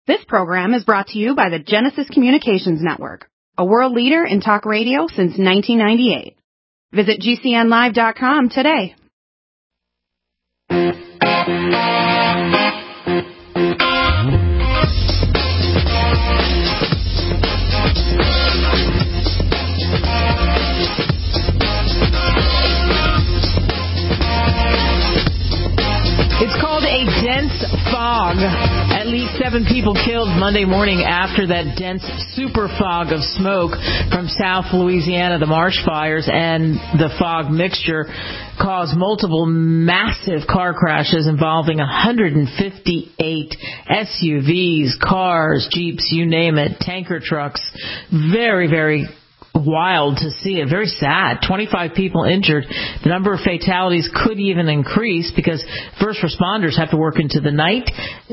This program is brought to you by the Genesis Communications Network, a world leader in talk radio since 1998. Visit GCNlive.com today. It's called a dense fog. At least 7 people killed Monday morning after that dense super fog of smoke from South Louisiana, the marsh fires, and the fog mixture caused multiple massive car crashes involving 158 SUVs, cars, Jeeps, you name it, tanker trucks. Very, very wild to see it. Very sad. 25 people injured. The number of fatalities could even increase because first responders have to work into the night.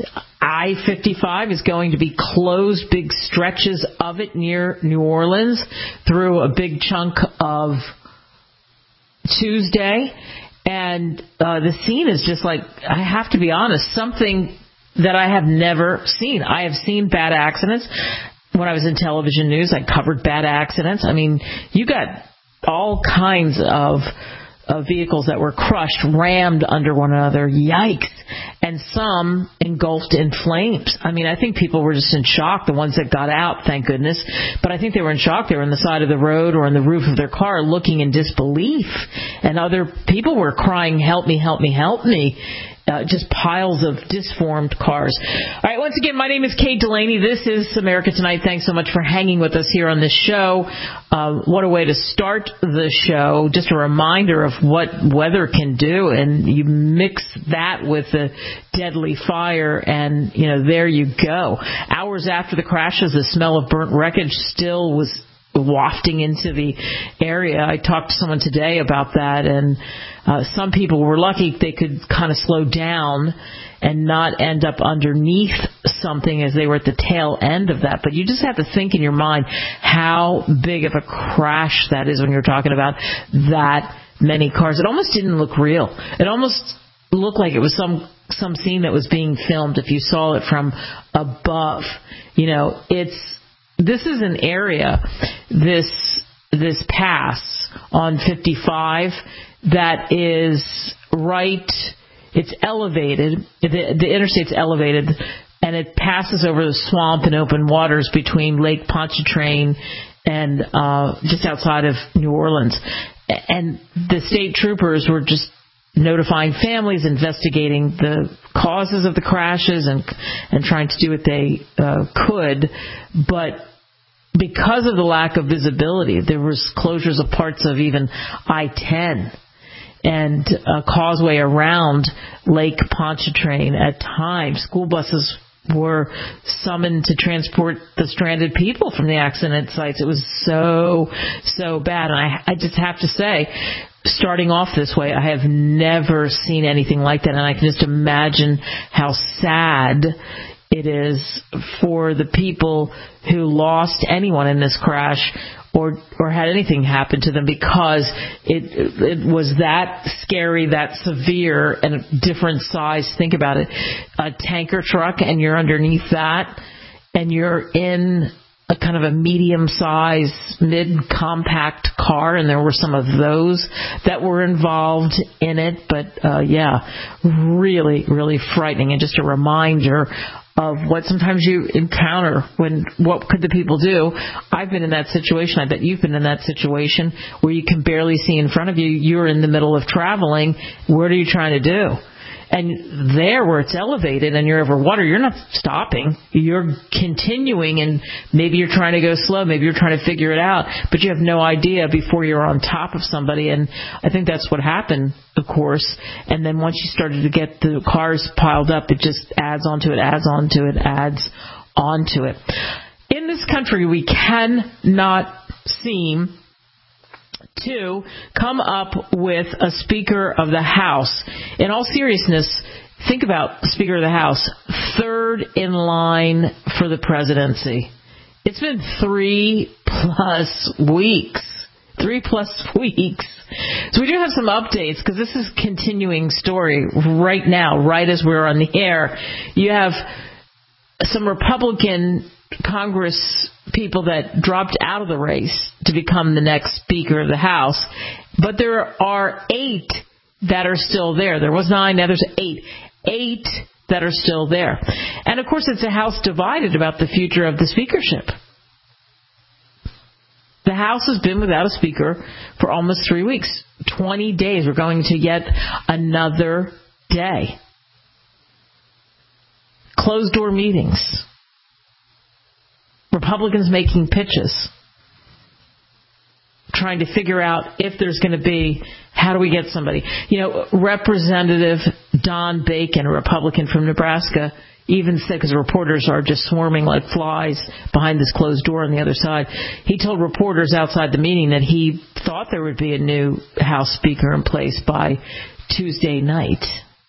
I-55 is going to be closed, big stretches of it near New Orleans through a big chunk of Tuesday. And the scene is just like, I have to be honest, something that I have never seen. I have seen bad accidents. When I was in television news, I covered bad accidents. I mean, you got all kinds of vehicles that were crushed, rammed under one another. Yikes. And some engulfed in flames. I mean, I think people were just in shock, the ones that got out, thank goodness. But I think they were in shock. They were on the side of the road or on the roof of their car looking in disbelief. And other people were crying, help me, help me, help me. Just piles of disformed cars. All right, once again, my name is Kate Delaney. This is America Tonight. Thanks so much for hanging with us here on this show. What a way to start the show. Just a reminder of what weather can do, and you mix that with the deadly fire, and, you know, there you go. Hours after the crashes, the smell of burnt wreckage still was wafting into the area. I talked to someone today about that, and some people were lucky they could kind of slow down and not end up underneath something as they were at the tail end of that. But you just have to think in your mind how big of a crash that is when you're talking about that many cars. It almost didn't look real. It almost looked like it was some scene that was being filmed if you saw it from above. You know, this is an area, this pass on 55 that is right, it's elevated, the interstate's elevated, and it passes over the swamp and open waters between Lake Pontchartrain and just outside of New Orleans. And the state troopers were just notifying families, investigating the causes of the crashes and trying to do what they could. But because of the lack of visibility, there was closures of parts of even I-10 and a causeway around Lake Pontchartrain at times. School buses were summoned to transport the stranded people from the accident sites. It was so bad. And I just have to say, starting off this way, I have never seen anything like that. And I can just imagine how sad it is for the people who lost anyone in this crash or had anything happen to them, because it was that scary, that severe, and a different size. Think about it. A tanker truck, and you're underneath that, and you're in a kind of a medium-sized, mid-compact car, and there were some of those that were involved in it. But, yeah, really, really frightening, and just a reminder of what sometimes you encounter what could the people do. I've been in that situation. I bet you've been in that situation where you can barely see in front of you. You're in the middle of traveling. What are you trying to do? And there where it's elevated and you're over water, you're not stopping. You're continuing, and maybe you're trying to go slow. Maybe you're trying to figure it out, but you have no idea before you're on top of somebody. And I think that's what happened, of course. And then once you started to get the cars piled up, it just adds onto it, adds onto it, adds onto it. In this country, we cannot seem to come up with a Speaker of the House. In all seriousness, think about Speaker of the House, third in line for the presidency. It's been 3+ weeks. 3+ weeks. So we do have some updates, because this is a continuing story right now, right as we're on the air. You have some Republican Congress people that dropped out of the race to become the next Speaker of the House, but there are 8 that are still there. There was 9, now there's 8. 8 that are still there. And, of course, it's a House divided about the future of the speakership. The House has been without a speaker for almost 3 weeks. 20 days. We're going to yet another day. Closed-door meetings. Republicans making pitches. Trying to figure out if there's going to be, how do we get somebody? Representative Don Bacon, a Republican from Nebraska, even said, because reporters are just swarming like flies behind this closed door on the other side, he told reporters outside the meeting that he thought there would be a new House Speaker in place by Tuesday night.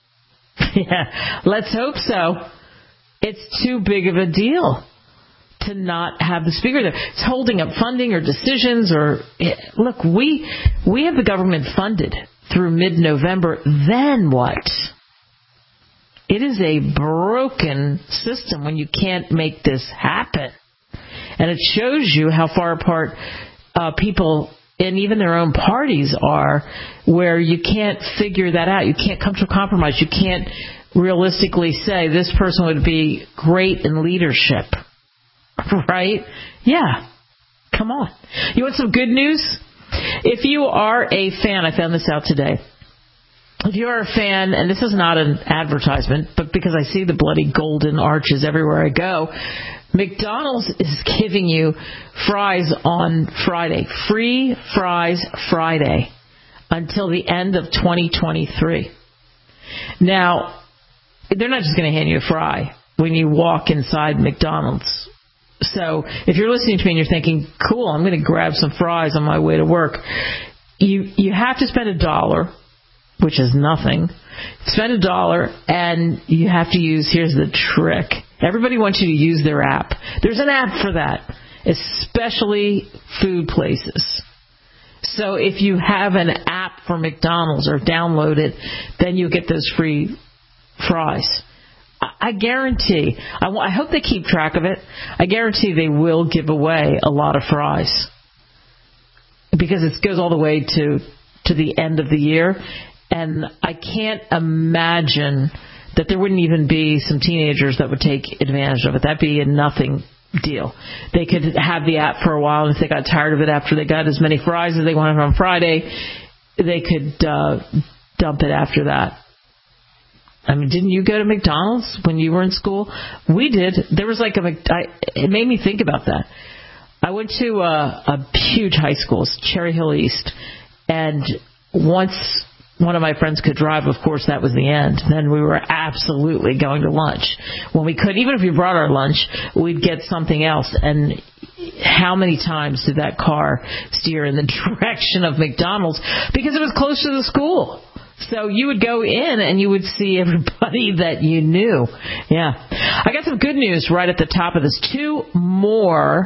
Yeah, let's hope so. It's too big of a deal to not have the speaker there. It's holding up funding or decisions look, we have the government funded through mid-November. Then what? It is a broken system when you can't make this happen. And it shows you how far apart people and even their own parties are, where you can't figure that out. You can't come to a compromise. You can't realistically say this person would be great in leadership. Right? Yeah. Come on. You want some good news? If you are a fan, I found this out today. If you are a fan, and this is not an advertisement, but because I see the bloody golden arches everywhere I go, McDonald's is giving you fries on Friday. Free fries Friday until the end of 2023. Now, they're not just going to hand you a fry when you walk inside McDonald's. So if you're listening to me and you're thinking, cool, I'm going to grab some fries on my way to work, you have to spend $1, which is nothing. Spend $1, and you have to use, here's the trick. Everybody wants you to use their app. There's an app for that, especially food places. So if you have an app for McDonald's or download it, then you'll get those free fries. I guarantee, I hope they keep track of it. I guarantee they will give away a lot of fries, because it goes all the way to the end of the year. And I can't imagine that there wouldn't even be some teenagers that would take advantage of it. That'd be a nothing deal. They could have the app for a while, and if they got tired of it after they got as many fries as they wanted on Friday, they could dump it after that. I mean, didn't you go to McDonald's when you were in school? We did. There was like it made me think about that. I went to a huge high school, Cherry Hill East, and once one of my friends could drive, of course, that was the end. Then we were absolutely going to lunch. When we could, even if we brought our lunch, we'd get something else. And how many times did that car steer in the direction of McDonald's? Because it was close to the school. So you would go in and you would see everybody that you knew. Yeah. I got some good news right at the top of this. Two more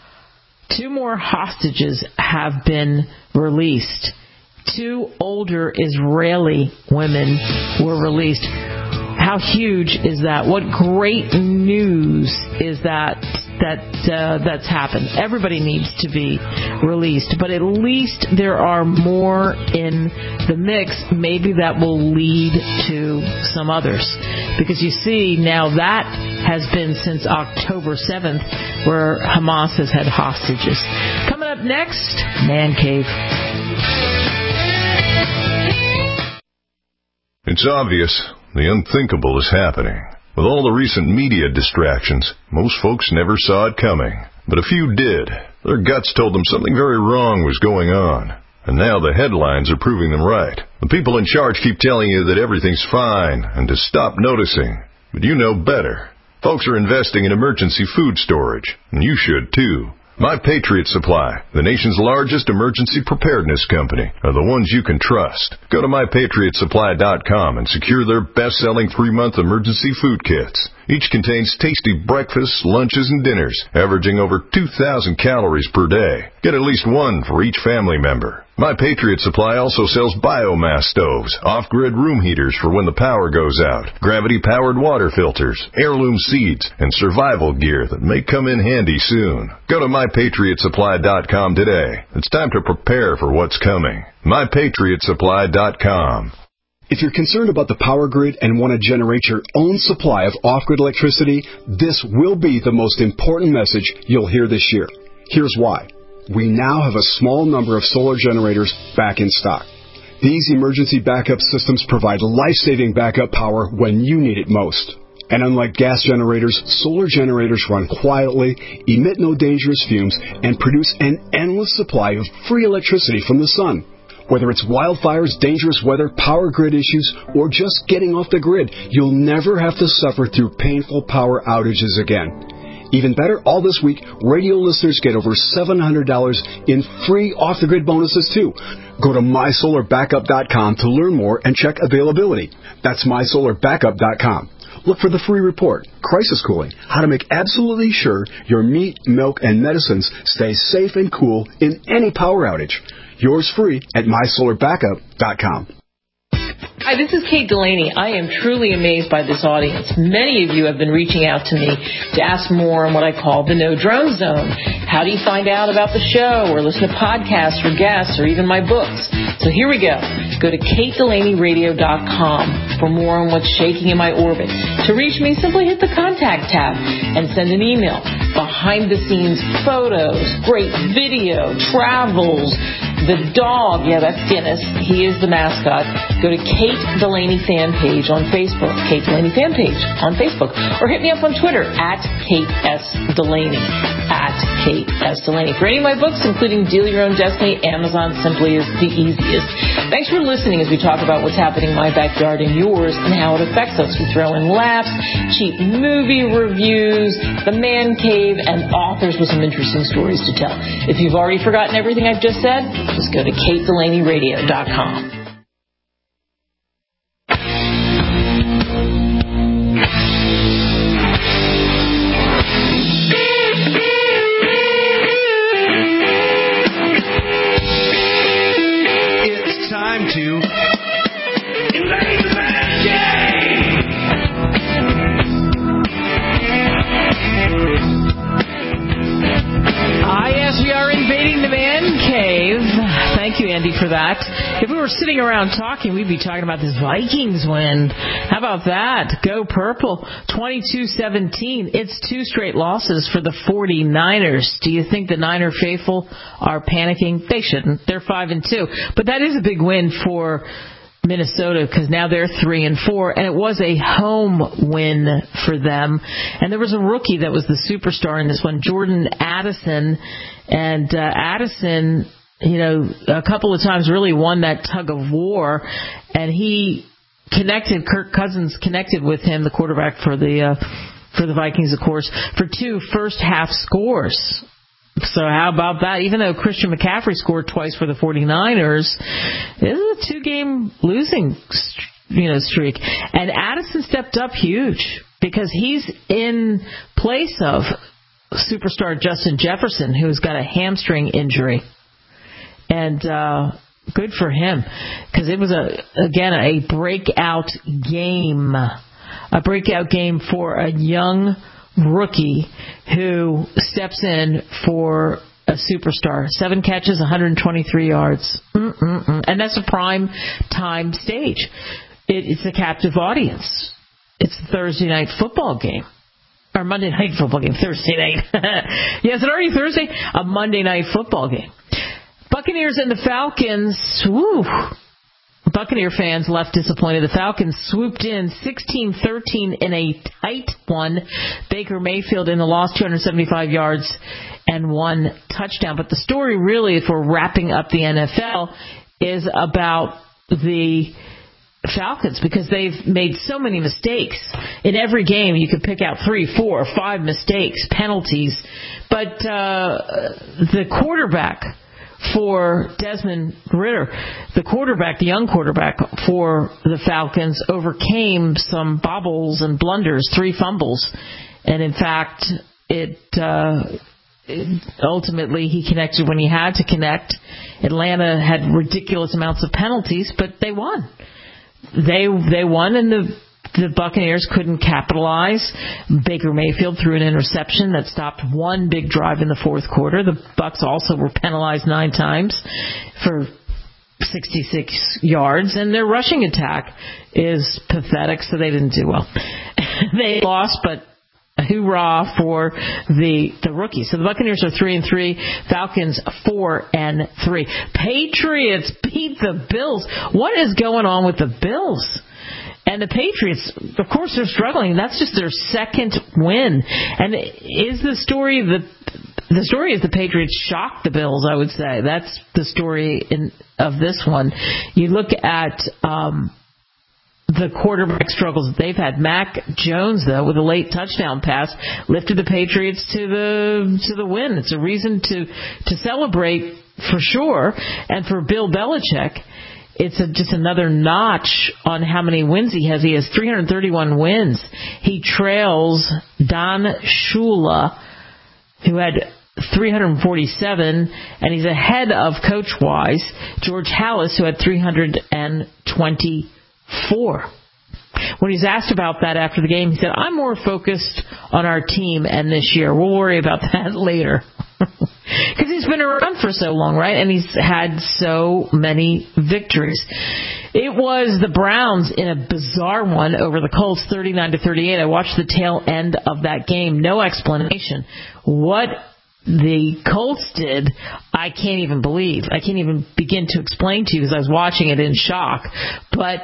hostages have been released. 2 older Israeli women were released. How huge is that? What great news is that's happened. Everybody needs to be released, but at least there are more in the mix. Maybe that will lead to some others, because you see now that has been since October 7th, where Hamas has had hostages. Coming up next, Man Cave. It's obvious the unthinkable is happening. With all the recent media distractions, most folks never saw it coming. But a few did. Their guts told them something very wrong was going on. And now the headlines are proving them right. The people in charge keep telling you that everything's fine and to stop noticing. But you know better. Folks are investing in emergency food storage, and you should too. My Patriot Supply, the nation's largest emergency preparedness company, are the ones you can trust. Go to MyPatriotSupply.com and secure their best-selling 3-month emergency food kits. Each contains tasty breakfasts, lunches, and dinners, averaging over 2,000 calories per day. Get at least one for each family member. My Patriot Supply also sells biomass stoves, off-grid room heaters for when the power goes out, gravity-powered water filters, heirloom seeds, and survival gear that may come in handy soon. Go to MyPatriotSupply.com today. It's time to prepare for what's coming. MyPatriotSupply.com. If you're concerned about the power grid and want to generate your own supply of off-grid electricity, this will be the most important message you'll hear this year. Here's why. We now have a small number of solar generators back in stock. These emergency backup systems provide life-saving backup power when you need it most. And unlike gas generators, solar generators run quietly, emit no dangerous fumes, and produce an endless supply of free electricity from the sun. Whether it's wildfires, dangerous weather, power grid issues, or just getting off the grid, you'll never have to suffer through painful power outages again. Even better, all this week, radio listeners get over $700 in free off-the-grid bonuses, too. Go to MySolarBackup.com to learn more and check availability. That's MySolarBackup.com. Look for the free report, Crisis Cooling, how to make absolutely sure your meat, milk, and medicines stay safe and cool in any power outage. Yours free at MySolarBackup.com. Hi, this is Kate Delaney. I am truly amazed by this audience. Many of you have been reaching out to me to ask more on what I call the No Drone Zone. How do you find out about the show or listen to podcasts or guests or even my books? So here we go. Go to KateDelaneyRadio.com for more on what's shaking in my orbit. To reach me, simply hit the contact tab and send an email. Behind-the-scenes photos, great video, travels, the dog, yeah, that's Guinness. He is the mascot. Go to Kate Delaney fan page on Facebook. Kate Delaney fan page on Facebook. Or hit me up on Twitter at Kate S. Delaney. At Kate S. Delaney. For any of my books, including Deal Your Own Destiny, Amazon simply is the easiest. Thanks for listening as we talk about what's happening in my backyard and yours and how it affects us. We throw in laughs, cheap movie reviews, the man cave, and authors with some interesting stories to tell. If you've already forgotten everything I've just said, just go to KateDelaneyRadio.com. It's time to invade the man cave. Yes, we are invading the man cave. Thank you, Andy, for that. If we were sitting around talking, we'd be talking about this Vikings win. How about that? Go Purple. 22-17. It's 2 straight losses for the 49ers. Do you think the Niner faithful are panicking? They shouldn't. They're 5-2. But that is a big win for Minnesota because now they're 3-4, and it was a home win for them. And there was a rookie that was the superstar in this one, Jordan Addison. And Addison, you know, a couple of times really won that tug of war, and he connected. Kirk Cousins connected with him, the quarterback for the Vikings, of course, for 2 first-half scores. So how about that? Even though Christian McCaffrey scored twice for the 49ers, this is a 2-game losing streak. And Addison stepped up huge because he's in place of superstar Justin Jefferson, who's got a hamstring injury. And good for him because it was, a breakout game. A breakout game for a young rookie who steps in for a superstar. 7 catches, 123 yards. And that's a prime time stage. It's a captive audience. It's a Thursday night football game. Or Monday night football game. Thursday night. Yeah, is it already Thursday? A Monday night football game. Buccaneers and the Falcons. Woo! Buccaneer fans left disappointed. The Falcons swooped in 16-13 in a tight one. Baker Mayfield in the loss, 275 yards and 1 touchdown. But the story really, if we're wrapping up the NFL, is about the Falcons because they've made so many mistakes. In every game, you could pick out 3, 4, or 5 mistakes, penalties. But the quarterback for Desmond Ridder. The quarterback, the young quarterback for the Falcons, overcame some bobbles and blunders, 3 fumbles. And in fact, ultimately he connected when he had to connect. Atlanta had ridiculous amounts of penalties, but they won. They won, and the Buccaneers couldn't capitalize. Baker Mayfield threw an interception that stopped one big drive in the fourth quarter. The Bucs also were penalized 9 times for 66 yards, and their rushing attack is pathetic, so they didn't do well. They lost, but hoorah for the rookies. So the Buccaneers are 3-3, Falcons 4-3. Patriots beat the Bills. What is going on with the Bills? And the Patriots, of course, they're struggling. That's just their second win. And is the story is the Patriots shocked the Bills, I would say. That's the story of this one. You look at the quarterback struggles that they've had. Mac Jones, though, with a late touchdown pass, lifted the Patriots to the win. It's a reason to celebrate for sure. And for Bill Belichick, it's just another notch on how many wins he has. He has 331 wins. He trails Don Shula, who had 347, and he's ahead of coach-wise George Halas, who had 324. When he's asked about that after the game, he said, "I'm more focused on our team and this year. We'll worry about that later." Because he's been around for so long, right? And he's had so many victories. It was the Browns in a bizarre one over the Colts, 39-38. I watched the tail end of that game. No explanation. What the Colts did, I can't even believe. I can't even begin to explain to you because I was watching it in shock. But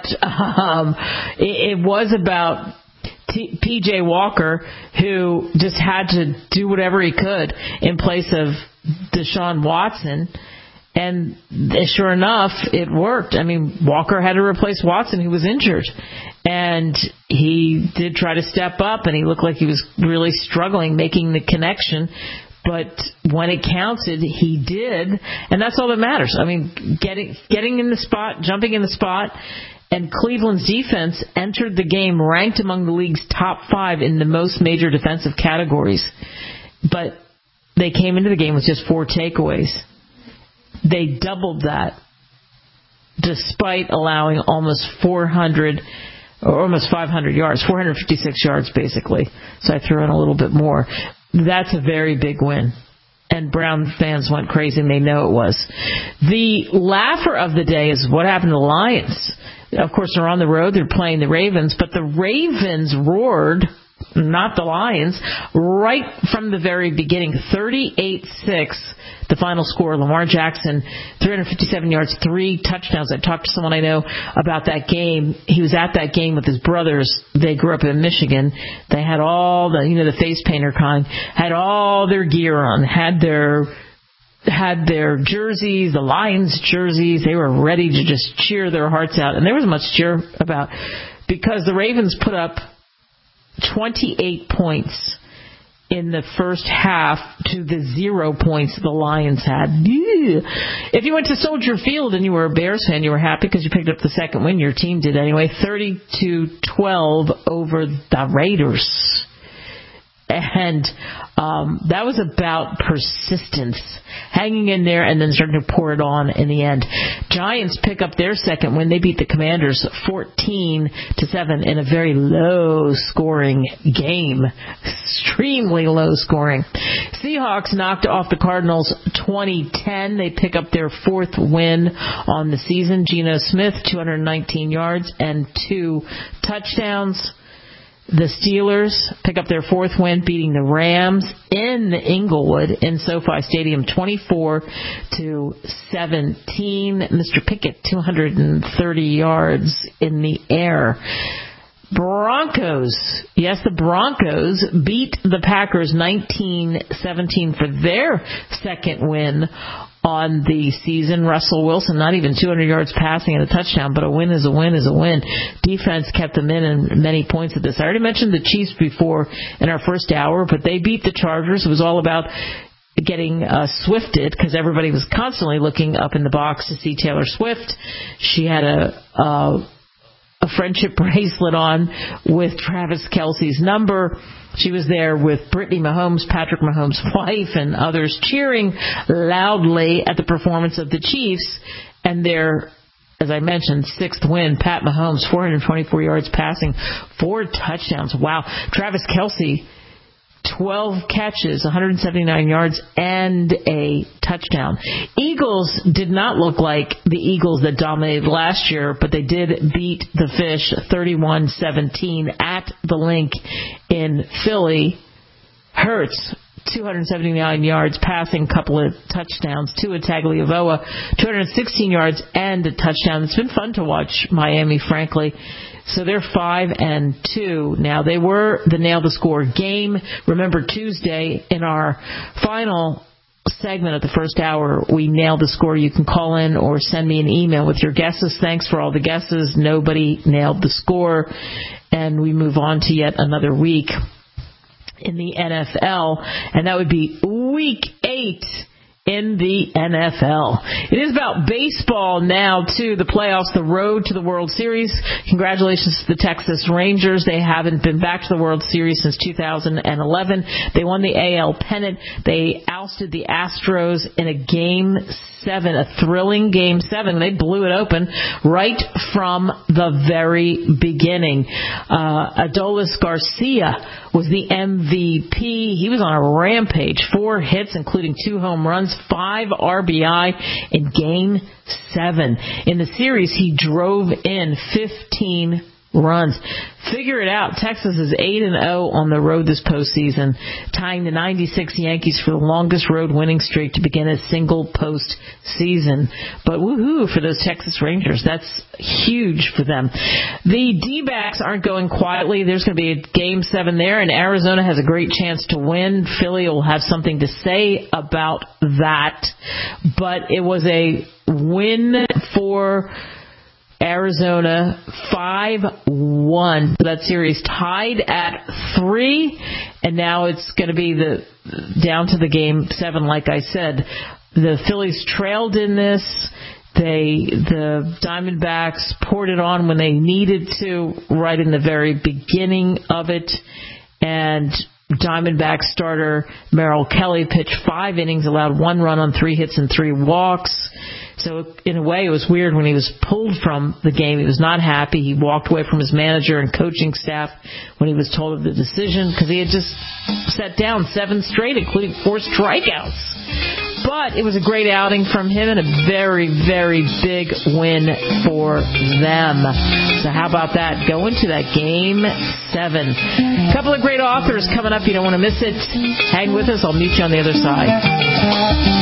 it was about P.J. Walker, who just had to do whatever he could in place of Deshaun Watson. And sure enough, it worked. I mean, Walker had to replace Watson, who was injured. And he did try to step up, and he looked like he was really struggling making the connection. But when it counted, he did. And that's all that matters. I mean, getting in the spot, jumping in the spot. And Cleveland's defense entered the game ranked among the league's top 5 in the most major defensive categories. But they came into the game with just 4 takeaways. They doubled that despite allowing almost 400 or almost 500 yards, 456 yards basically. So I threw in a little bit more. That's a very big win. And Brown fans went crazy, and they know it was. The laugher of the day is what happened to the Lions. Of course, they're on the road. They're playing the Ravens. But the Ravens roared, not the Lions, right from the very beginning. 38-6, the final score. Lamar Jackson, 357 yards, 3 touchdowns. I talked to someone I know about that game. He was at that game with his brothers. They grew up in Michigan. They had all the face painter kind, had all their gear on, had their jerseys, the Lions jerseys. They were ready to just cheer their hearts out. And there wasn't much to cheer about because the Ravens put up 28 points in the first half to the 0 points the Lions had. If you went to Soldier Field and you were a Bears fan, you were happy because you picked up the second win. Your team did anyway. 32-12 over the Raiders. And that was about persistence, hanging in there and then starting to pour it on in the end. Giants pick up their second win. They beat the Commanders 14-7 in a very low-scoring game, extremely low-scoring. Seahawks knocked off the Cardinals 20-10. They pick up their 4th win on the season. Geno Smith, 219 yards and 2 touchdowns. The Steelers pick up their 4th win, beating the Rams in Inglewood in SoFi Stadium, 24-17. Mr. Pickett, 230 yards in the air. Broncos. Yes, the Broncos beat the Packers 19-17 for their second win on the season. Russell Wilson, not even 200 yards passing and a touchdown, but a win is a win is a win. Defense kept them in many points at this. I already mentioned the Chiefs before in our first hour, but they beat the Chargers. It was all about getting swifted, because everybody was constantly looking up in the box to see Taylor Swift. She had a friendship bracelet on with Travis Kelce's number. She was there with Brittany Mahomes, Patrick Mahomes' wife, and others cheering loudly at the performance of the Chiefs and their, as I mentioned, 6th win. Pat Mahomes, 424 yards passing, 4 touchdowns. Wow. Travis Kelce, 12 catches, 179 yards, and a touchdown. Eagles did not look like the Eagles that dominated last year, but they did beat the Fish 31-17 at the Link in Philly. Hurts, 279 yards passing, couple of touchdowns. Tua Tagovailoa, 216 yards and a touchdown. It's been fun to watch Miami, frankly. So they're 5-2. Now, they were the Nail the Score game. Remember, Tuesday in our final segment of the first hour, we nailed the score. You can call in or send me an email with your guesses. Thanks for all the guesses. Nobody nailed the score. And we move on to yet another week in the NFL, and that would be Week 8 in the NFL. It is about baseball now, too. The playoffs, the road to the World Series. Congratulations to the Texas Rangers. They haven't been back to the World Series since 2011. They won the AL pennant. They ousted the Astros in a Game 7, a thrilling Game 7. They blew it open right from the very beginning. Adolis Garcia was the MVP. He was on a rampage. 4 hits, including 2 home runs, 5 RBI in Game 7. In the series, he drove in 15 runs. Figure it out. Texas is 8-0 on the road this postseason, tying the 96 Yankees for the longest road winning streak to begin a single postseason. But woohoo for those Texas Rangers. That's huge for them. The D-backs aren't going quietly. There's going to be a Game 7 there, and Arizona has a great chance to win. Philly will have something to say about that. But it was a win for Arizona, 5-1. That series tied at 3, and now it's going to be down to the Game 7, like I said. The Phillies trailed in this. The Diamondbacks poured it on when they needed to, right in the very beginning of it, and Diamondback starter Merrill Kelly pitched 5 innings, allowed 1 run on 3 hits and 3 walks. So in a way, it was weird when he was pulled from the game. He was not happy. He walked away from his manager and coaching staff when he was told of the decision, because he had just set down 7 straight, including 4 strikeouts. But it was a great outing from him and a very, very big win for them. So how about that? Go into that Game 7. A couple of great authors coming up. You don't want to miss it. Hang with us. I'll meet you on the other side.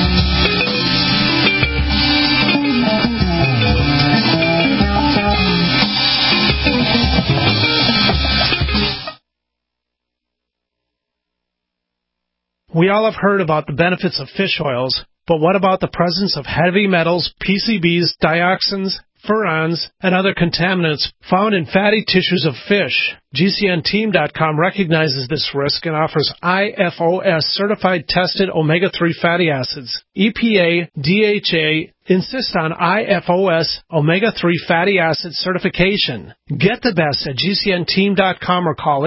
We all have heard about the benefits of fish oils, but what about the presence of heavy metals, PCBs, dioxins, furans, and other contaminants found in fatty tissues of fish? GCNteam.com recognizes this risk and offers IFOS certified tested omega-3 fatty acids. EPA, DHA insist on IFOS omega-3 fatty acid certification. Get the best at GCNteam.com or call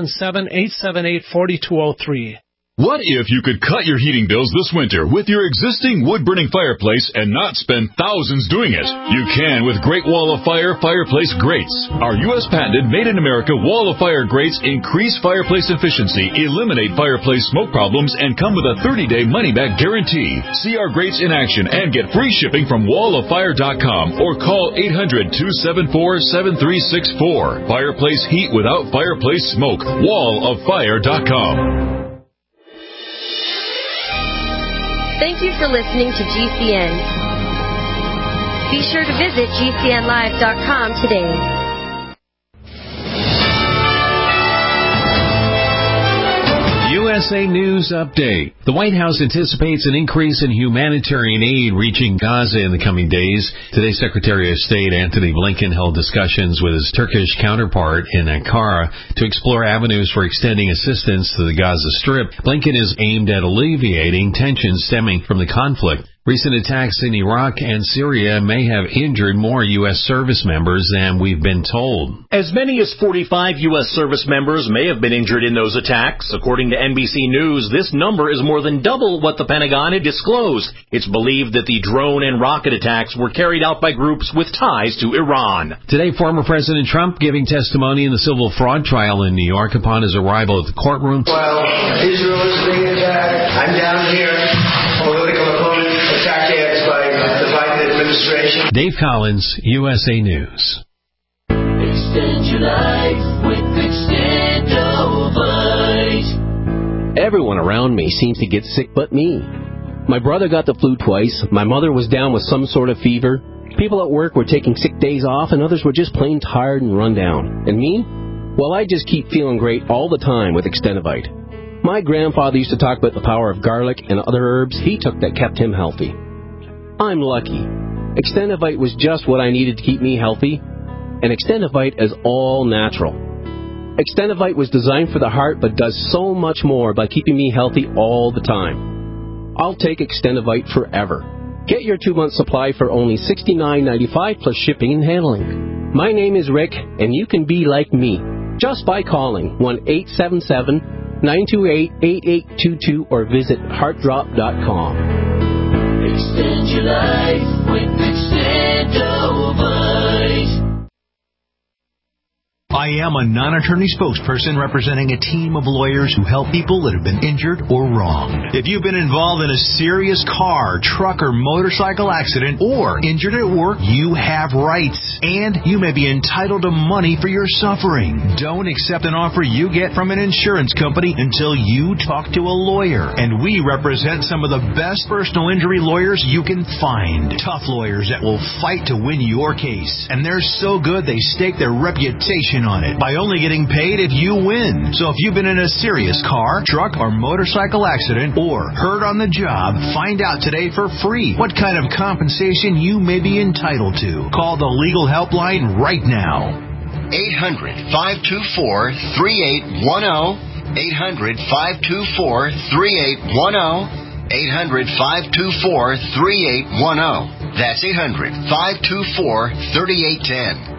877-878-4203. What if you could cut your heating bills this winter with your existing wood-burning fireplace and not spend thousands doing it? You can with Great Wall of Fire fireplace grates. Our U.S. patented made-in-America Wall of Fire grates increase fireplace efficiency, eliminate fireplace smoke problems, and come with a 30-day money-back guarantee. See our grates in action and get free shipping from walloffire.com or call 800-274-7364. Fireplace heat without fireplace smoke. walloffire.com. Thank you for listening to GCN. Be sure to visit GCNlive.com today. USA News Update. The White House anticipates an increase in humanitarian aid reaching Gaza in the coming days. Today, Secretary of State Antony Blinken held discussions with his Turkish counterpart in Ankara to explore avenues for extending assistance to the Gaza Strip. Blinken is aimed at alleviating tensions stemming from the conflict. Recent attacks in Iraq and Syria may have injured more U.S. service members than we've been told. As many as 45 U.S. service members may have been injured in those attacks. According to NBC News, this number is more than double what the Pentagon had disclosed. It's believed that the drone and rocket attacks were carried out by groups with ties to Iran. Today, former President Trump giving testimony in the civil fraud trial in New York upon his arrival at the courtroom. Well, Israel is being attacked. I'm down here. Political opponent attacked by the Biden administration. Dave Collins, USA News. Extend your life with Extendovite. Everyone around me seems to get sick but me. My brother got the flu twice. My mother was down with some sort of fever. People at work were taking sick days off, and others were just plain tired and run down. And me? Well, I just keep feeling great all the time with Extendovite. My grandfather used to talk about the power of garlic and other herbs he took that kept him healthy. I'm lucky. Extendovite was just what I needed to keep me healthy, and Extendovite is all natural. Extendovite was designed for the heart but does so much more by keeping me healthy all the time. I'll take Extendovite forever. Get your 2-month supply for only $69.95 plus shipping and handling. My name is Rick, and you can be like me just by calling 1-877-928-8822 or visit heartdrop.com. Extend your life with Extendovite. I am a non-attorney spokesperson representing a team of lawyers who help people that have been injured or wronged. If you've been involved in a serious car, truck, or motorcycle accident or injured at work, you have rights, and you may be entitled to money for your suffering. Don't accept an offer you get from an insurance company until you talk to a lawyer, and we represent some of the best personal injury lawyers you can find. Tough lawyers that will fight to win your case, and they're so good they stake their reputation on it by only getting paid if you win. So if you've been in a serious car, truck, or motorcycle accident or hurt on the job, find out today for free what kind of compensation you may be entitled to. Call the legal helpline right now. 800-524-3810. 800-524-3810. 800-524-3810. That's 800-524-3810.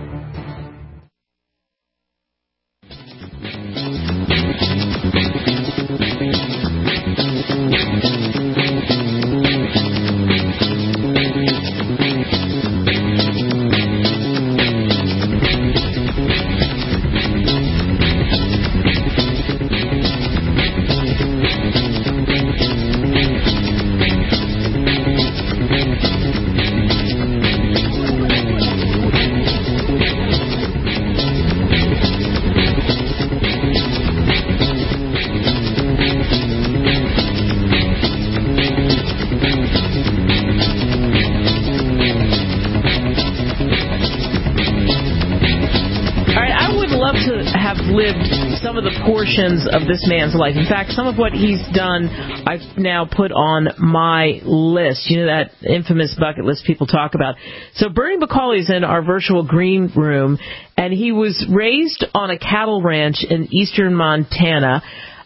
Portions of this man's life. In fact, some of what he's done, I've now put on my list. You know, that infamous bucket list people talk about. So Bernie McCauley's in our virtual green room, and he was raised on a cattle ranch in eastern Montana.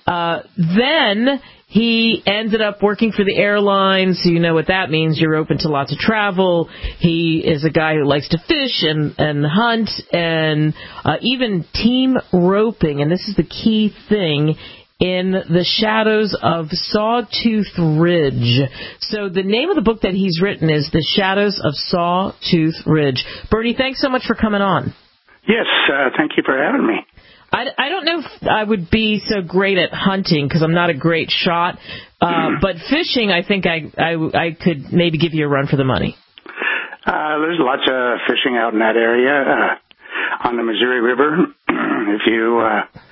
Then he ended up working for the airlines. You know what that means. You're open to lots of travel. He is a guy who likes to fish and hunt and even team roping. And this is the key thing, in the shadows of Sawtooth Ridge. So the name of the book that he's written is The Shadows of Sawtooth Ridge. Bernie, thanks so much for coming on. Yes, thank you for having me. I don't know if I would be so great at hunting because I'm not a great shot, but fishing, I think I could maybe give you a run for the money. There's lots of fishing out in that area on the Missouri River. If you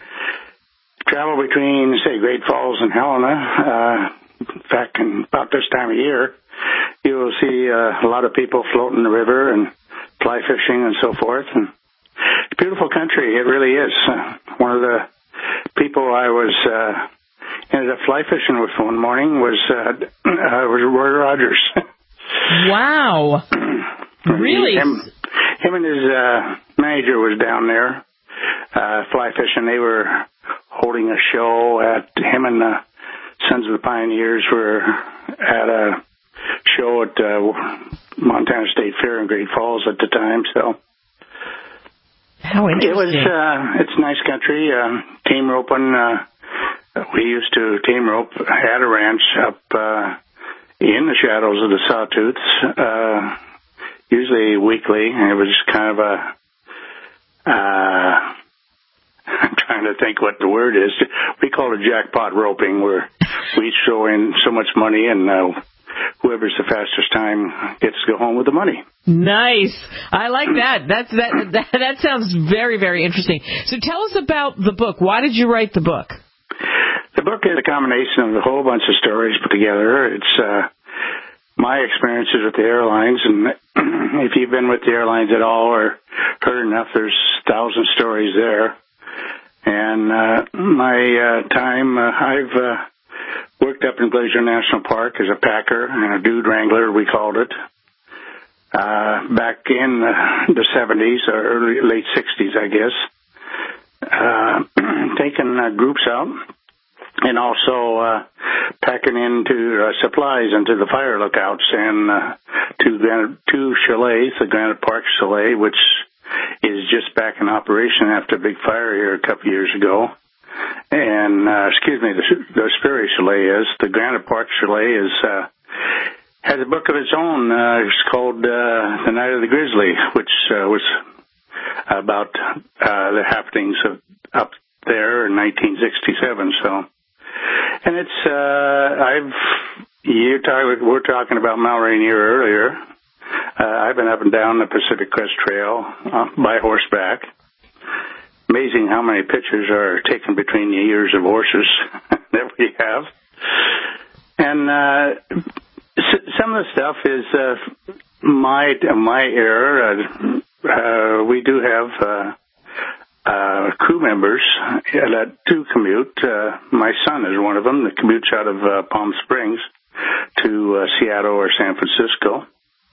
travel between, say, Great Falls and Helena, in fact, about this time of year, you'll see a lot of people floating the river and fly fishing and so forth. And it's a beautiful country. It really is. One of the people I was in ended up fly fishing with one morning was Roy Rogers. Wow. Really? Him and his manager was down there fly fishing. They were holding a show him and the Sons of the Pioneers were at a show at Montana State Fair in Great Falls at the time. So how interesting. It was it's nice country. Team roping. We used to team rope at a ranch up in the shadows of the Sawtooths, usually weekly. It was kind of I'm trying to think what the word is. We call it jackpot roping, where we throw in so much money and whoever's the fastest time gets to go home with the money. Nice. I like that. That sounds very, very interesting. So tell us about the book. Why did you write the book? The book is a combination of a whole bunch of stories put together. It's my experiences with the airlines, and if you've been with the airlines at all or heard enough, there's 1,000 stories there. And my time, I've worked up in Glacier National Park as a packer and a dude wrangler, we called it, back in the 70s or late 60s, I guess, taking groups out and also packing into supplies into the fire lookouts and two chalets, the Granite Park Chalet, which is just back in operation after a big fire here a couple years ago. And, the Sperry Chalet is. The Granite Park Chalet has a book of its own. It's called The Night of the Grizzly, which was about the happenings up there in 1967. So, and it's we're talking about Mount Rainier earlier. I've been up and down the Pacific Crest Trail by horseback. Amazing how many pictures are taken between the ears of horses that we have. And some of the stuff is my era. We do have crew members that do commute. My son is one of them that commutes out of Palm Springs to Seattle or San Francisco.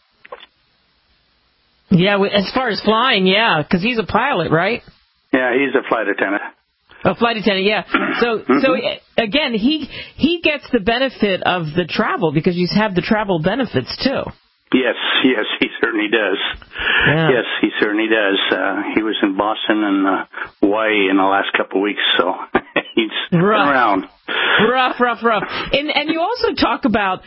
Yeah, as far as flying, yeah, because he's a pilot, right? Yeah, he's a flight attendant. A flight attendant, yeah. So again, he gets the benefit of the travel because you have the travel benefits too. Yes, he certainly does. Yeah. Yes, he certainly does. He was in Boston and Hawaii in the last couple of weeks, so he's around. Rough. And you also talk about,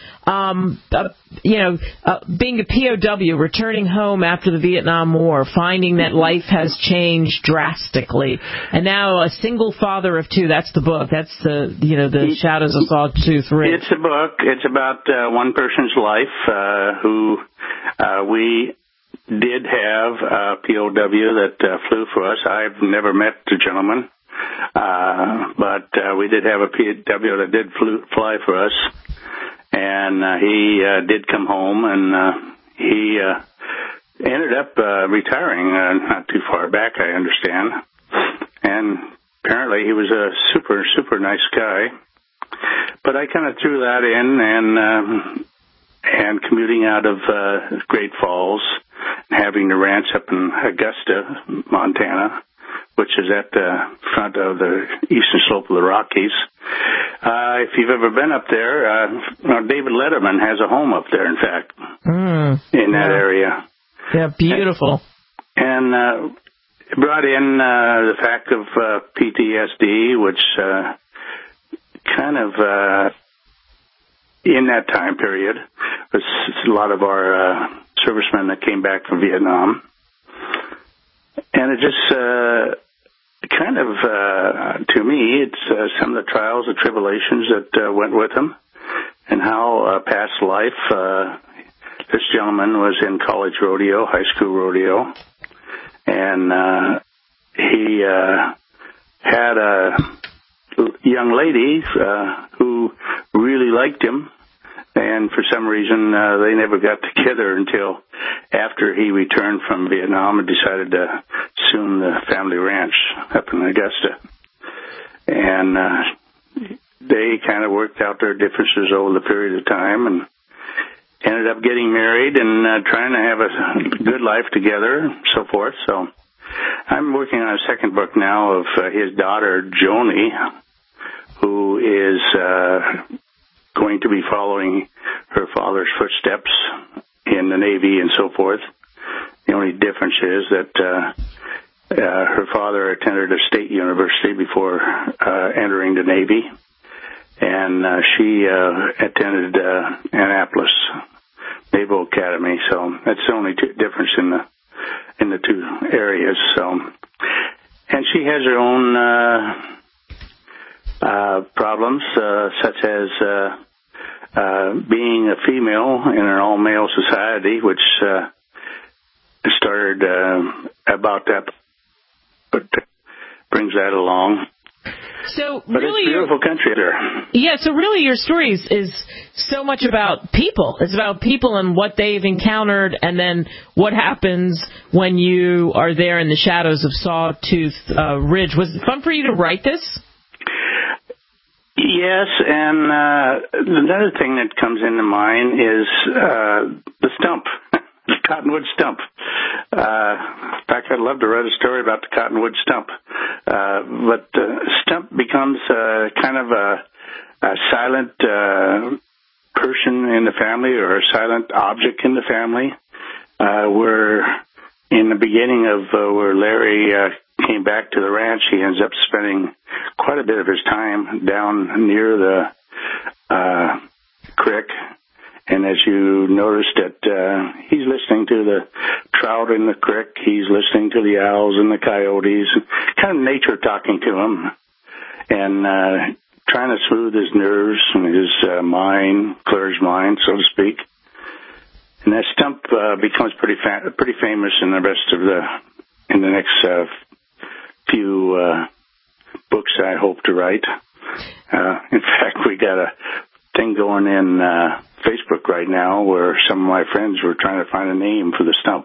being a POW, returning home after the Vietnam War, finding that life has changed drastically, and now a single father of two. That's the book. That's the Shadows of Sawtooth Ridge. It's a book. It's about one person's life who we did have a POW that flew for us. I've never met the gentleman. But we did have a POW that did fly for us, and he did come home, and he ended up retiring not too far back, I understand. And apparently he was a super, super nice guy. But I kind of threw that in, and commuting out of Great Falls, and having the ranch up in Augusta, Montana, which is at the front of the eastern slope of the Rockies. If you've ever been up there, David Letterman has a home up there, in fact, in that area. Yeah, beautiful. And brought in the fact of PTSD, which kind of in that time period was a lot of our servicemen that came back from Vietnam. And it just kind of, to me, it's some of the trials and tribulations that went with him, and how past life, this gentleman was in college rodeo, high school rodeo, and he had a young lady who really liked him, and for some reason they never got together until after he returned from Vietnam and decided to assume the family ranch up in Augusta. And they kind of worked out their differences over the period of time and ended up getting married and trying to have a good life together, so forth. So I'm working on a second book now of his daughter, Joni, who is going to be following her father's footsteps in the Navy and so forth. The only difference is that her father attended a state university before entering the Navy, and she attended Annapolis Naval Academy. So that's the only difference in the two areas. So, and she has her own problems, such as being a female in an all-male society, which started about that, but brings that along. So but really, it's a beautiful country there. Yeah, so really your story is so much about people. It's about people and what they've encountered, and then what happens when you are there in the shadows of Sawtooth Ridge. Was it fun for you to write this? Yes, and another thing that comes into mind is the stump, the cottonwood stump. In fact, I'd love to write a story about the cottonwood stump. But the stump becomes kind of a silent person in the family, or a silent object in the family. Where in the beginning of where Larry came back to the ranch, he ends up spending quite a bit of his time down near the creek. And as you noticed that he's listening to the trout in the creek, he's listening to the owls and the coyotes, kind of nature talking to him, and trying to smooth his nerves and his mind, clear his mind, so to speak. And that stump becomes pretty famous in the rest of in the next few books I hope to write. In fact, we got a thing going in Facebook right now where some of my friends were trying to find a name for the stump.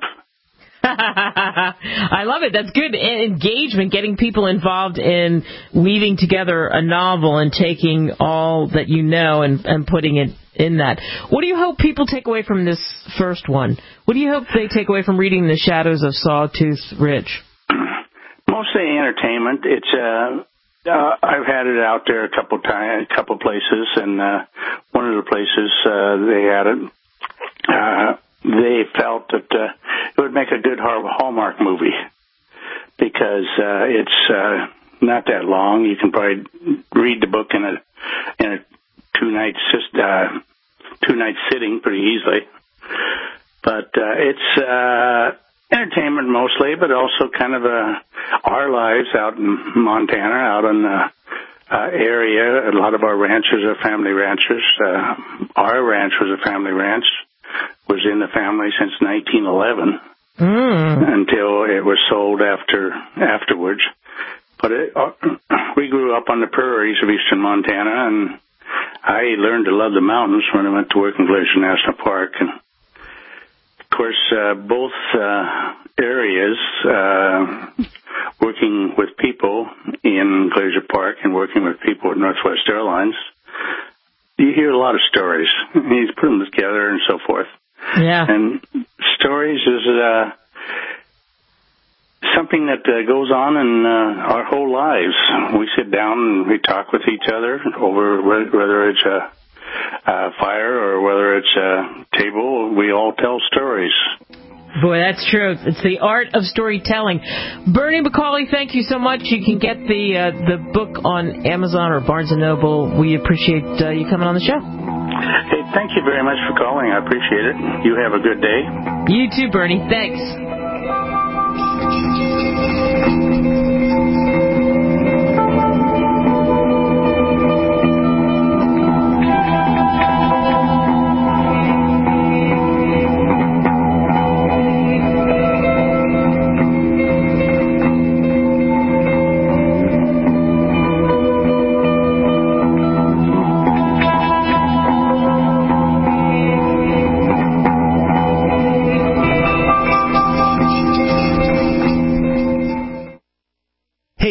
I love it. That's good engagement, getting people involved in weaving together a novel and taking all that you know and putting it in that. What do you hope people take away from this first one? What do you hope they take away from reading The Shadows of Sawtooth Ridge? Mostly entertainment. It's I've had it out there a couple places, and one of the places they had it, they felt that it would make a good Hallmark movie because it's not that long. You can probably read the book in a two-night sitting pretty easily. But it's entertainment mostly, but also kind of our lives out in Montana, out in the area. A lot of our ranchers are family ranchers. Our ranch was a family ranch, was in the family since 1911 until it was sold afterwards. But we grew up on the prairies of eastern Montana, and I learned to love the mountains when I went to work in Glacier National Park. And of course, both areas, working with people in Glacier Park and working with people at Northwest Airlines, you hear a lot of stories. You put them together and so forth. Yeah. And stories is something that goes on in our whole lives. We sit down and we talk with each other over whether it's a fire or whether it's a table. We all tell stories. Boy, that's true. It's the art of storytelling. Bernie McCauley, thank you so much. You can get the book on Amazon or Barnes & Noble. We appreciate you coming on the show. Hey, thank you very much for calling. I appreciate it. You have a good day. You too, Bernie. Thanks.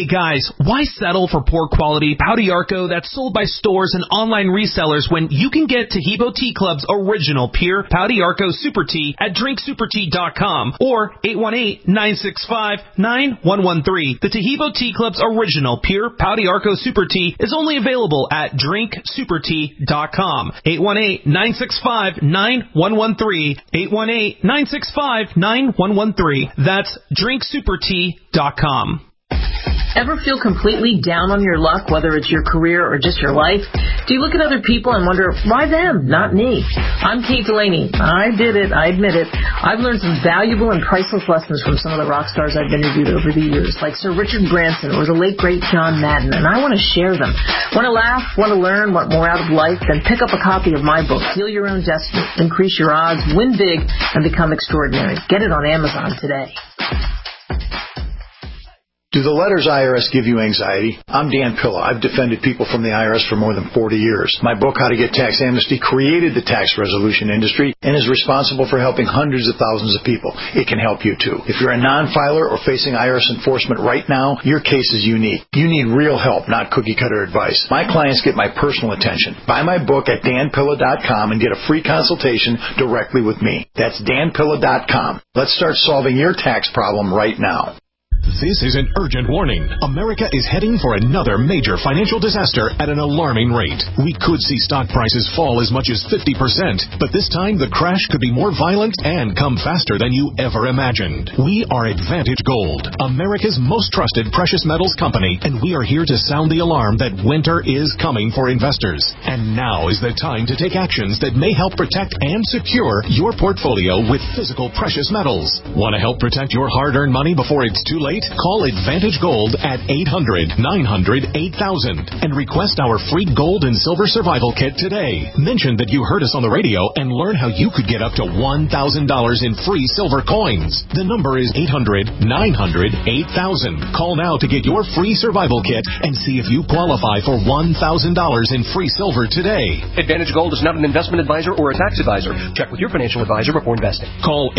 Hey guys, why settle for poor quality Pouty-Arco that's sold by stores and online resellers when you can get Taheebo Tea Club's original pure Pouty-Arco Super Tea at drinksupertea.com or 818-965-9113. The Taheebo Tea Club's original pure Pouty-Arco Super Tea is only available at drinksupertea.com. 818-965-9113. 818-965-9113. That's drinksupertea.com. Ever feel completely down on your luck, whether it's your career or just your life? Do you look at other people and wonder, why them, not me? I'm Kate Delaney. I did it. I admit it. I've learned some valuable and priceless lessons from some of the rock stars I've interviewed over the years, like Sir Richard Branson or the late, great John Madden, and I want to share them. Want to laugh? Want to learn? Want more out of life? Then pick up a copy of my book, Heal Your Own Destiny, Increase Your Odds, Win Big, and Become Extraordinary. Get it on Amazon today. Do the letters IRS give you anxiety? I'm Dan Pilla. I've defended people from the IRS for more than 40 years. My book, How to Get Tax Amnesty, created the tax resolution industry and is responsible for helping hundreds of thousands of people. It can help you too. If you're a non-filer or facing IRS enforcement right now, your case is unique. You need real help, not cookie-cutter advice. My clients get my personal attention. Buy my book at danpilla.com and get a free consultation directly with me. That's danpilla.com. Let's start solving your tax problem right now. This is an urgent warning. America is heading for another major financial disaster at an alarming rate. We could see stock prices fall as much as 50%, but this time the crash could be more violent and come faster than you ever imagined. We are Advantage Gold, America's most trusted precious metals company, and we are here to sound the alarm that winter is coming for investors. And now is the time to take actions that may help protect and secure your portfolio with physical precious metals. Want to help protect your hard-earned money before it's too late? Call Advantage Gold at 800-900-8000 and request our free gold and silver survival kit today. Mention that you heard us on the radio and learn how you could get up to $1,000 in free silver coins. The number is 800-900-8000. Call now to get your free survival kit and see if you qualify for $1,000 in free silver today. Advantage Gold is not an investment advisor or a tax advisor. Check with your financial advisor before investing. Call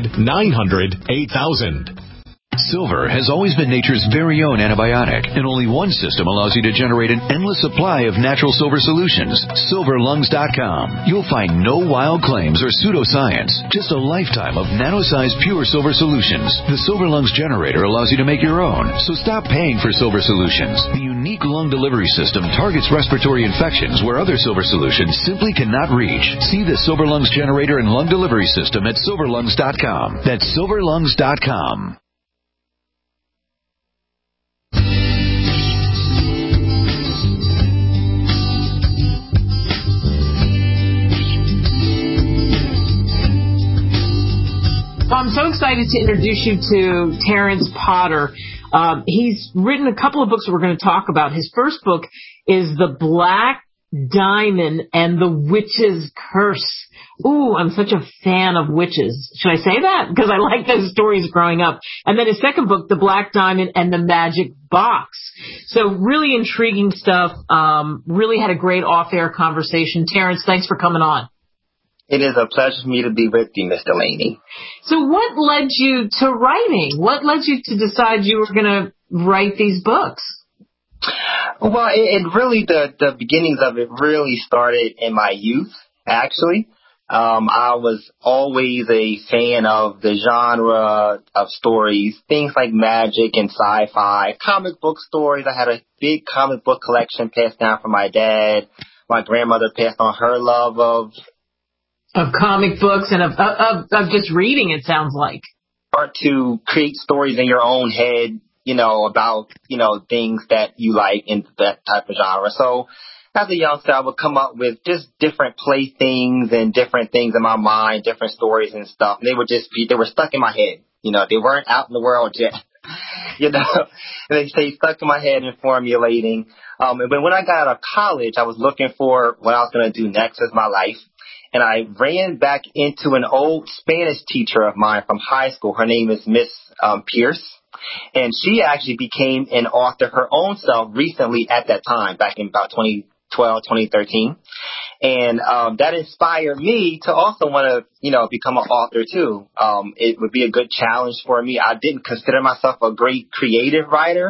800-900-8000. Silver has always been nature's very own antibiotic, and only one system allows you to generate an endless supply of natural silver solutions. SilverLungs.com. You'll find no wild claims or pseudoscience, just a lifetime of nano-sized pure silver solutions. The Silver Lungs generator allows you to make your own, so stop paying for silver solutions. The unique lung delivery system targets respiratory infections where other silver solutions simply cannot reach. See the Silver Lungs generator and lung delivery system at SilverLungs.com. That's SilverLungs.com. I'm so excited to introduce you to Terrence Potter. He's written a couple of books that we're going to talk about. His first book is The Black Diamond and the Witch's Curse. Ooh, I'm such a fan of witches. Should I say that? Because I like those stories growing up. And then his second book, The Black Diamond and the Magic Box. So really intriguing stuff. Really had a great off-air conversation. Terrence, thanks for coming on. It is a pleasure for me to be with you, Miss Delaney. So what led you to writing? What led you to decide you were going to write these books? Well, it really, the beginnings of it really started in my youth, actually. I was always a fan of the genre of stories, things like magic and sci-fi, comic book stories. I had a big comic book collection passed down from my dad. My grandmother passed on her love of comic books and of just reading, it sounds like. Or to create stories in your own head, about, things that you like in that type of genre. So as a youngster, I would come up with just different playthings and different things in my mind, different stories and stuff. And they were stuck in my head. They weren't out in the world yet. And they stayed stuck in my head and formulating. And when I got out of college, I was looking for what I was going to do next with my life. And I ran back into an old Spanish teacher of mine from high school. Her name is Miss Pierce. And she actually became an author her own self recently at that time, back in about 2012, 2013. And that inspired me to also want to, become an author too. It would be a good challenge for me. I didn't consider myself a great creative writer.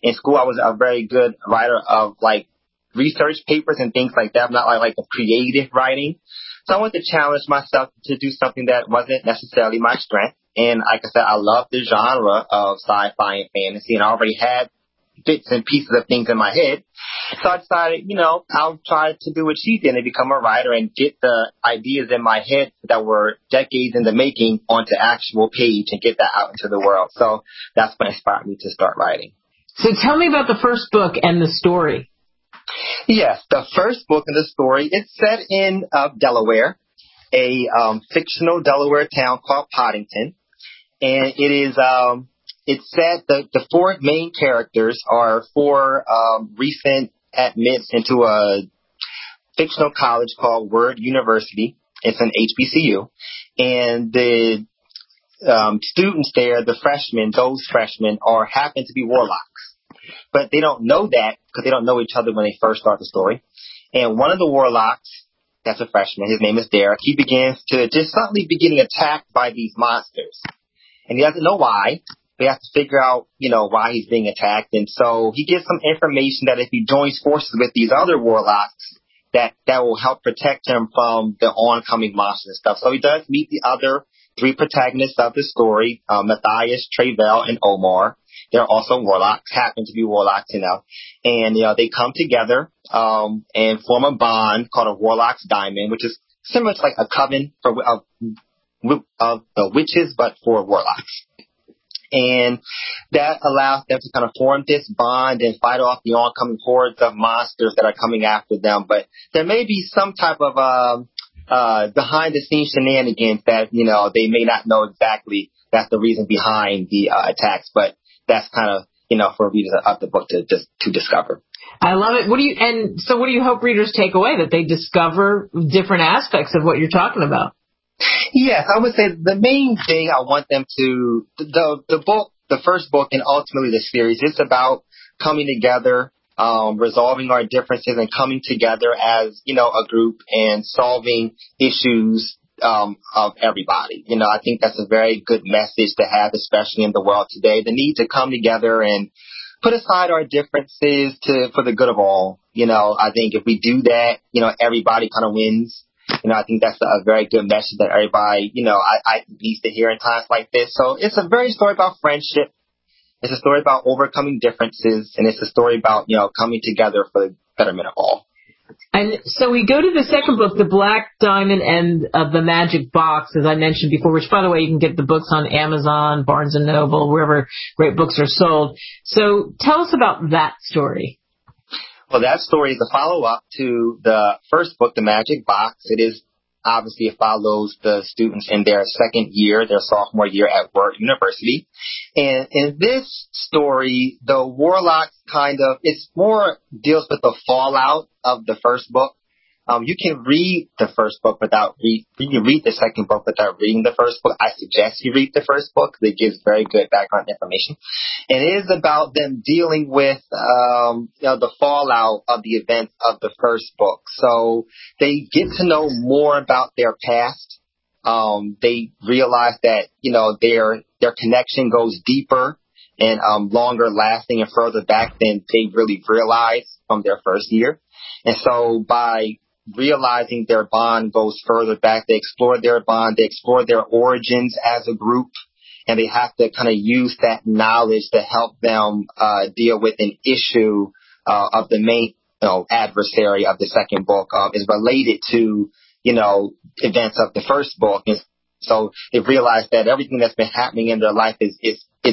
in school, I was a very good writer of like research papers and things like that. I'm not like the creative writing. So I wanted to challenge myself to do something that wasn't necessarily my strength. And like I said, I love the genre of sci-fi and fantasy, and I already had bits and pieces of things in my head. So I decided, I'll try to do what she did and become a writer and get the ideas in my head that were decades in the making onto actual page and get that out into the world. So that's what inspired me to start writing. So tell me about the first book and the story. Yes, the first book and the story, it's set in Delaware, a fictional Delaware town called Poddington. And it is, it's set, the four main characters are four recent admits into a fictional college called Word University. It's an HBCU. And the students there, the freshmen, those freshmen happen to be warlocks. But they don't know that because they don't know each other when they first start the story. And one of the warlocks, that's a freshman, his name is Derek, he begins to just suddenly beginning attacked by these monsters. And he doesn't know why. He has to figure out, why he's being attacked. And so he gets some information that if he joins forces with these other warlocks, that will help protect him from the oncoming monsters and stuff. So he does meet the other three protagonists of the story, Matthias, Trevel, and Omar. They're also warlocks, happen to be warlocks, And, they come together and form a bond called a Warlock's Diamond, which is similar to like a coven of witches, but for warlocks. And that allows them to kind of form this bond and fight off the oncoming hordes of monsters that are coming after them. But there may be some type of behind-the-scenes shenanigans that, they may not know exactly that's the reason behind the attacks. But that's kind of, for readers of the book to discover. I love it. What do you hope readers take away? That they discover different aspects of what you're talking about? Yes, I would say the main thing I want them to, the first book and ultimately the series, it's about coming together, resolving our differences and coming together as, a group and solving issues of everybody. I think that's a very good message to have, especially in the world today. The need to come together and put aside our differences for the good of all. I think if we do that, everybody kind of wins. I think that's a very good message that everybody, I needs to hear in times like this. So it's a very story about friendship. It's a story about overcoming differences, and it's a story about, coming together for the betterment of all. And so we go to the second book, The Black Diamond and the Magic Box, as I mentioned before, which, by the way, you can get the books on Amazon, Barnes & Noble, wherever great books are sold. So tell us about that story. Well, that story is a follow-up to the first book, The Magic Box. It follows the students in their second year, their sophomore year at Word University. And in this story, the warlocks it's more deals with the fallout of the first book. You can read the first book you can read the second book without reading the first book. I suggest you read the first book because it gives very good background information. And it is about them dealing with, the fallout of the events of the first book. So they get to know more about their past. They realize that, their connection goes deeper and, longer lasting and further back than they really realized from their first year. And so by realizing their bond goes further back, they explore their bond, they explore their origins as a group, and they have to kind of use that knowledge to help them deal with an issue of the main adversary of the second book is related to, events of the first book. And so they realize that everything that's been happening in their life is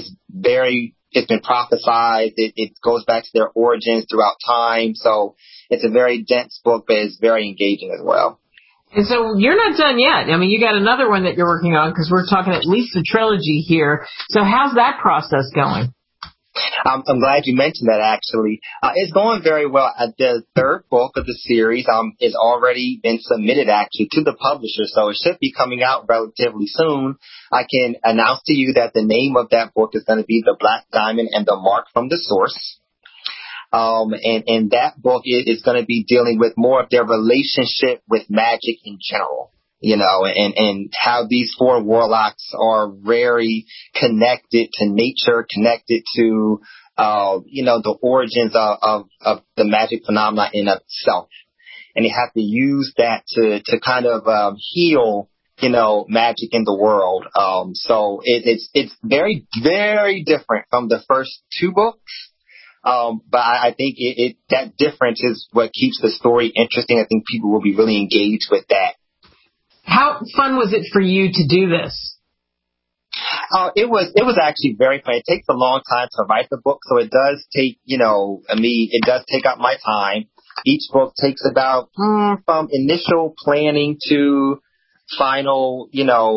it's been prophesized. It goes back to their origins throughout time. So it's a very dense book, but it's very engaging as well. And so you're not done yet. I mean, you got another one that you're working on because we're talking at least a trilogy here. So how's that process going? I'm glad you mentioned that, actually. It's going very well. The third book of the series is already been submitted, actually, to the publisher, so it should be coming out relatively soon. I can announce to you that the name of that book is going to be The Black Diamond and the Mark from the Source. And that book is going to be dealing with more of their relationship with magic in general. And how these four warlocks are very connected to nature, connected to the origins of the magic phenomenon in itself. And they have to use that to kind of heal, magic in the world. So it's very, very different from the first two books. But I think that difference is what keeps the story interesting. I think people will be really engaged with that. How fun was it for you to do this? It was actually very fun. It takes a long time to write the book, so it does take, it does take up my time. Each book takes about, from initial planning to final,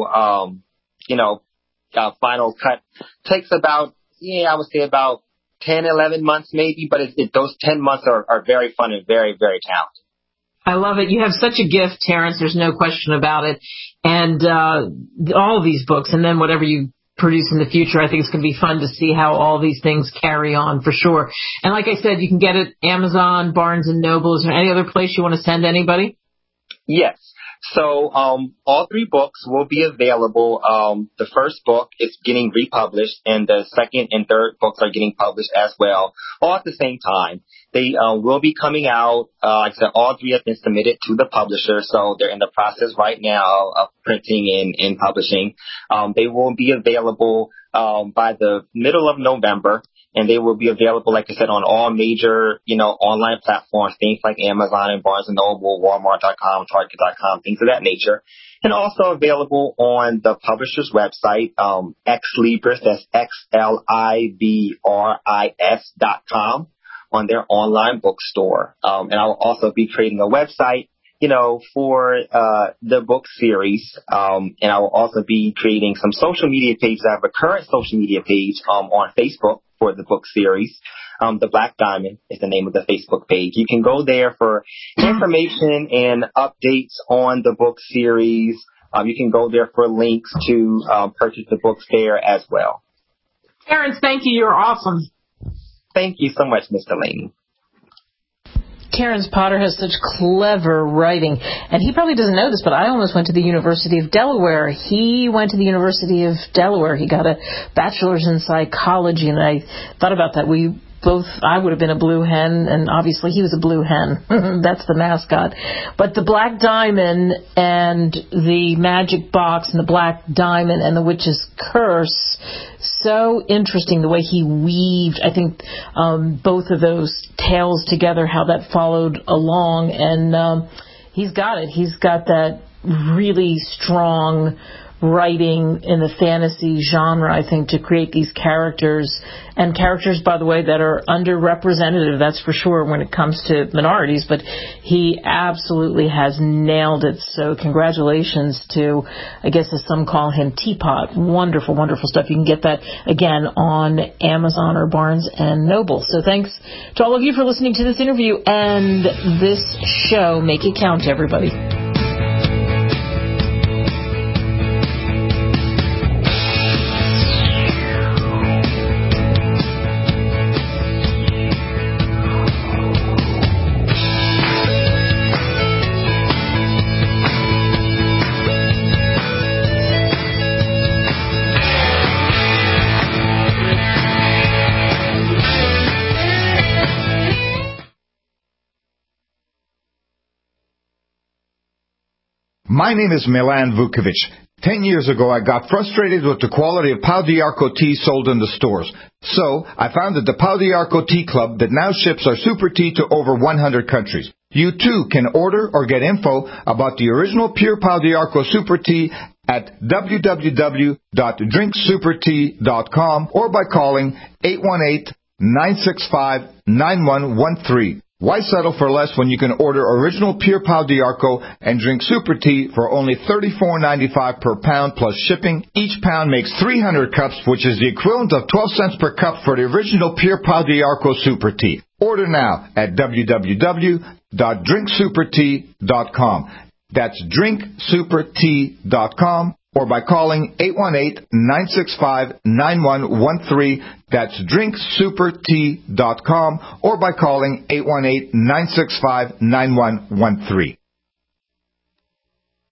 final cut, takes about, I would say about 10, 11 months maybe, but those 10 months are very fun and very, very talented. I love it. You have such a gift, Terrence. There's no question about it. And all of these books, and then whatever you produce in the future, I think it's going to be fun to see how all these things carry on for sure. And like I said, you can get it Amazon, Barnes & Noble. Is there any other place you want to send anybody? Yes. So all three books will be available. The first book is getting republished, and the second and third books are getting published as well, all at the same time. They will be coming out. Like I said, all three have been submitted to the publisher, so they're in the process right now of printing and publishing. They will be available by the middle of November. And they will be available, like I said, on all major, online platforms, things like Amazon and Barnes & Noble, Walmart.com, Target.com, things of that nature. And also available on the publisher's website, Xlibris, that's XLIBRIS.com, on their online bookstore. And I will also be creating a website, for the book series. And I will also be creating some social media pages. I have a current social media page on Facebook for the book series. The Black Diamond is the name of the Facebook page. You can go there for information and updates on the book series. You can go there for links to purchase the books there as well. Terrence, thank you. You're awesome. Thank you so much, Mr. Laney. Terrence Potter has such clever writing, and he probably doesn't know this, but I almost went to the University of Delaware. He went to the University of Delaware. He got a bachelor's in psychology, and I thought about that. I would have been a blue hen, and obviously he was a blue hen. That's the mascot. But the Black Diamond and the Magic Box and the Black Diamond and the Witch's Curse, so interesting the way he weaved, I think, both of those tales together, how that followed along. And he's got it. He's got that really strong writing in the fantasy genre, I think, to create these characters, and characters, by the way, that are underrepresented, that's for sure, when it comes to minorities, but he absolutely has nailed it. So congratulations to, I guess as some call him, Teapot. Wonderful, wonderful stuff. You can get that, again, on Amazon or Barnes & Noble. So thanks to all of you for listening to this interview and this show. Make it count, everybody. My name is Milan Vukovic. 10 years ago, I got frustrated with the quality of Pau d'Arco tea sold in the stores. So, I founded the Pau d'Arco Tea Club that now ships our super tea to over 100 countries. You too can order or get info about the original pure Pau d'Arco super tea at www.drinksupertea.com or by calling 818-965-9113. Why settle for less when you can order original pure Pau d'Arco and drink super tea for only $34.95 per pound plus shipping? Each pound makes 300 cups, which is the equivalent of 12 cents per cup for the original pure Pau d'Arco super tea. Order now at www.drinksupertea.com. That's drinksupertea.com. Or by calling 818-965-9113. That's drinksupertea.com. Or by calling 818-965-9113.